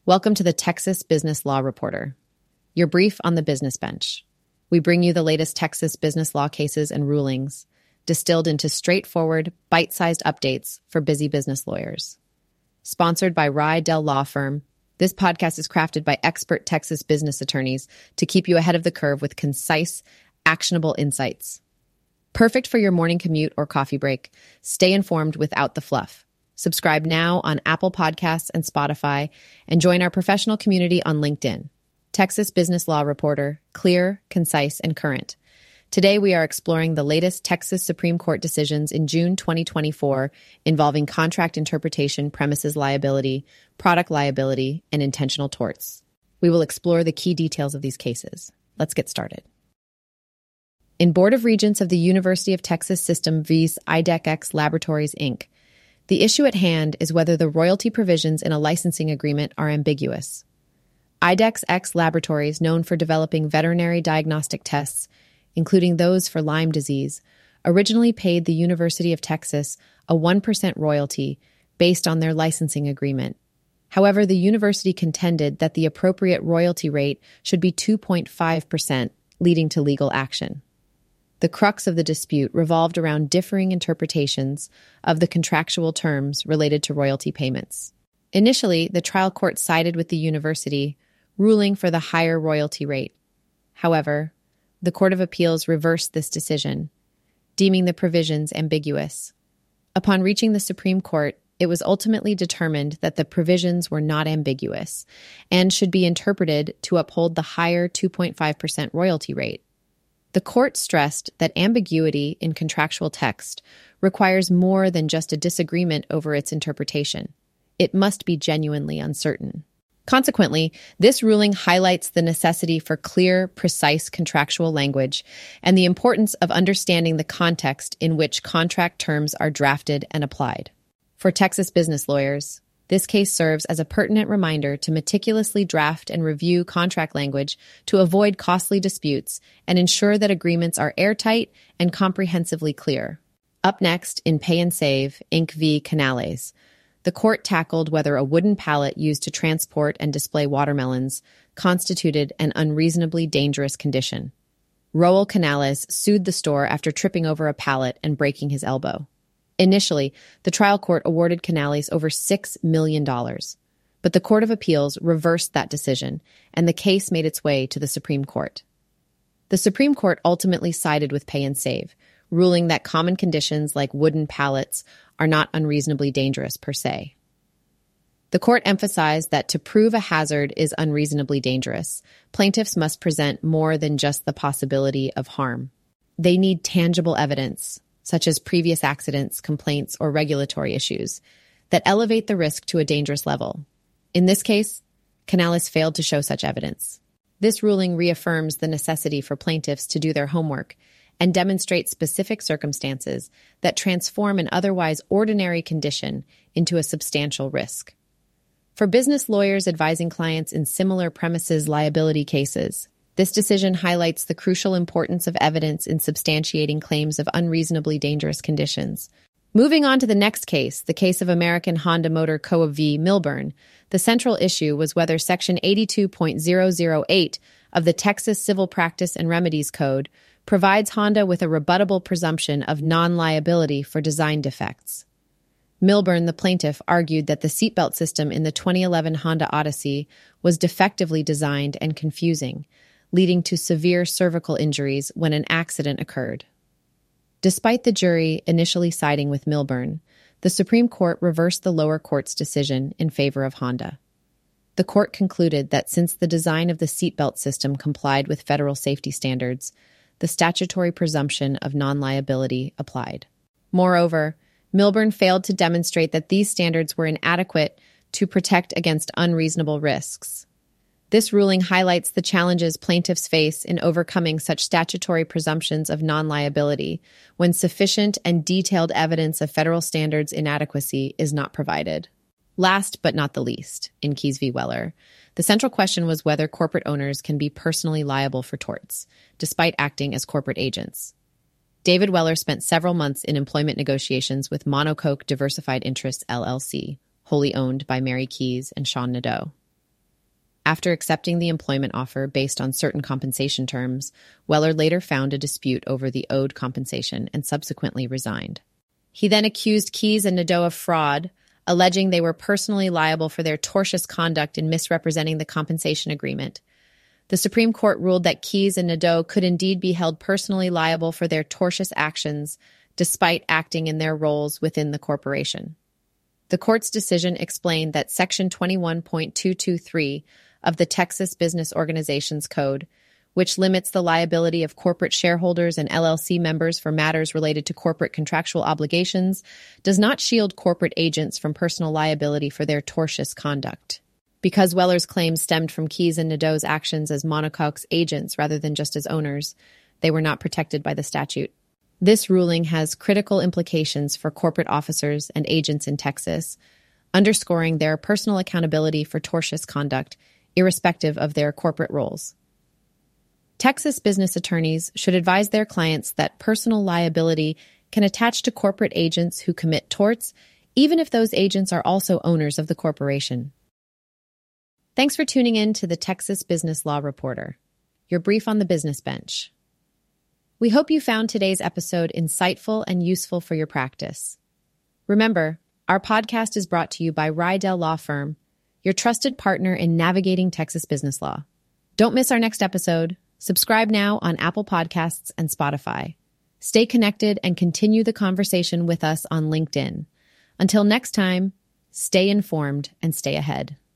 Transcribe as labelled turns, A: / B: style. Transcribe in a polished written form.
A: Welcome to the Texas Business Law Reporter, your brief on the business bench. We bring you the latest Texas business law cases and rulings, distilled into straightforward, bite-sized updates for busy business lawyers. Sponsored by Rydell Law Firm, this podcast is crafted by expert Texas business attorneys to keep you ahead of the curve with concise, actionable insights. Perfect for your morning commute or coffee break. Stay informed without the fluff. Subscribe now on Apple Podcasts and Spotify, and join our professional community on LinkedIn. Texas Business Law Reporter, clear, concise, and current. Today we are exploring the latest Texas Supreme Court decisions in June 2024 involving contract interpretation, premises liability, product liability, and intentional torts. We will explore the key details of these cases. Let's get started. In Board of Regents of the University of Texas System vs. IDEC-X Laboratories, Inc., the issue at hand is whether the royalty provisions in a licensing agreement are ambiguous. IDEC-X Laboratories, known for developing veterinary diagnostic tests, including those for Lyme disease, originally paid the University of Texas a 1% royalty based on their licensing agreement. However, the university contended that the appropriate royalty rate should be 2.5%, leading to legal action. The crux of the dispute revolved around differing interpretations of the contractual terms related to royalty payments. Initially, the trial court sided with the university, ruling for the higher royalty rate. However, the Court of Appeals reversed this decision, deeming the provisions ambiguous. Upon reaching the Supreme Court, it was ultimately determined that the provisions were not ambiguous and should be interpreted to uphold the higher 2.5% royalty rate. The court stressed that ambiguity in contractual text requires more than just a disagreement over its interpretation. It must be genuinely uncertain. Consequently, this ruling highlights the necessity for clear, precise contractual language and the importance of understanding the context in which contract terms are drafted and applied. For Texas business lawyers, this case serves as a pertinent reminder to meticulously draft and review contract language to avoid costly disputes and ensure that agreements are airtight and comprehensively clear. Up next, in Pay and Save, Inc. v. Canales, the court tackled whether a wooden pallet used to transport and display watermelons constituted an unreasonably dangerous condition. Roel Canales sued the store after tripping over a pallet and breaking his elbow. Initially, the trial court awarded Canales over $6 million, but the Court of Appeals reversed that decision, and the case made its way to the Supreme Court. The Supreme Court ultimately sided with Pay and Save, ruling that common conditions like wooden pallets are not unreasonably dangerous per se. The court emphasized that to prove a hazard is unreasonably dangerous, plaintiffs must present more than just the possibility of harm. They need tangible evidence, such as previous accidents, complaints, or regulatory issues, that elevate the risk to a dangerous level. In this case, Canales failed to show such evidence. This ruling reaffirms the necessity for plaintiffs to do their homework and demonstrate specific circumstances that transform an otherwise ordinary condition into a substantial risk. For business lawyers advising clients in similar premises liability cases, this decision highlights the crucial importance of evidence in substantiating claims of unreasonably dangerous conditions. Moving on to the next case, the case of American Honda Motor Co. v. Milburn, the central issue was whether Section 82.008 of the Texas Civil Practice and Remedies Code provides Honda with a rebuttable presumption of non-liability for design defects. Milburn, the plaintiff, argued that the seatbelt system in the 2011 Honda Odyssey was defectively designed and confusing, leading to severe cervical injuries when an accident occurred. Despite the jury initially siding with Milburn, the Supreme Court reversed the lower court's decision in favor of Honda. The court concluded that since the design of the seatbelt system complied with federal safety standards, the statutory presumption of non-liability applied. Moreover, Milburn failed to demonstrate that these standards were inadequate to protect against unreasonable risks. This ruling highlights the challenges plaintiffs face in overcoming such statutory presumptions of non-liability when sufficient and detailed evidence of federal standards inadequacy is not provided. Last but not the least, in Keys v. Weller, the central question was whether corporate owners can be personally liable for torts, despite acting as corporate agents. David Weller spent several months in employment negotiations with Monocoque Diversified Interests, LLC, wholly owned by Mary Keys and Sean Nadeau. After accepting the employment offer based on certain compensation terms, Weller later found a dispute over the owed compensation and subsequently resigned. He then accused Keyes and Nadeau of fraud, alleging they were personally liable for their tortious conduct in misrepresenting the compensation agreement. The Supreme Court ruled that Keyes and Nadeau could indeed be held personally liable for their tortious actions, despite acting in their roles within the corporation. The court's decision explained that Section 21.223 of the Texas Business Organizations Code, which limits the liability of corporate shareholders and LLC members for matters related to corporate contractual obligations, does not shield corporate agents from personal liability for their tortious conduct. Because Weller's claims stemmed from Keyes and Nadeau's actions as monocoque's agents rather than just as owners, they were not protected by the statute. This ruling has critical implications for corporate officers and agents in Texas, underscoring their personal accountability for tortious conduct, irrespective of their corporate roles. Texas business attorneys should advise their clients that personal liability can attach to corporate agents who commit torts, even if those agents are also owners of the corporation. Thanks for tuning in to the Texas Business Law Reporter, your brief on the business bench. We hope you found today's episode insightful and useful for your practice. Remember, our podcast is brought to you by Rydell Law Firm, your trusted partner in navigating Texas business law. Don't miss our next episode. Subscribe now on Apple Podcasts and Spotify. Stay connected and continue the conversation with us on LinkedIn. Until next time, stay informed and stay ahead.